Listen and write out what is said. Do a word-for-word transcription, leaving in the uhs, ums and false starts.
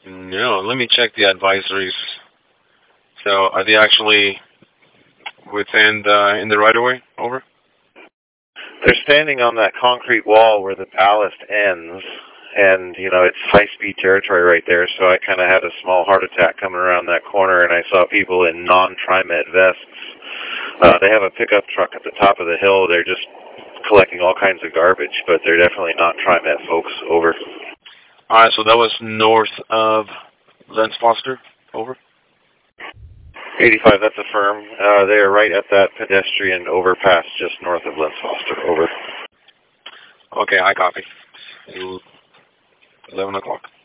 No, let me check the advisories. So, are they actually within the in the right of way? Over. They're standing on that concrete wall where the ballast ends, and, you know, it's high-speed territory right there, so I kind of had a small heart attack coming around that corner, and I saw people in non-TriMet vests. Uh, they have a pickup truck at the top of the hill. They're just collecting all kinds of garbage, but they're definitely not TriMet folks. Over. All right, so that was north of Lens Foster. Over. eighty-five, that's a firm. Uh, they are right at that pedestrian overpass just north of Lens Foster. Over. Okay, I copy. eleven o'clock.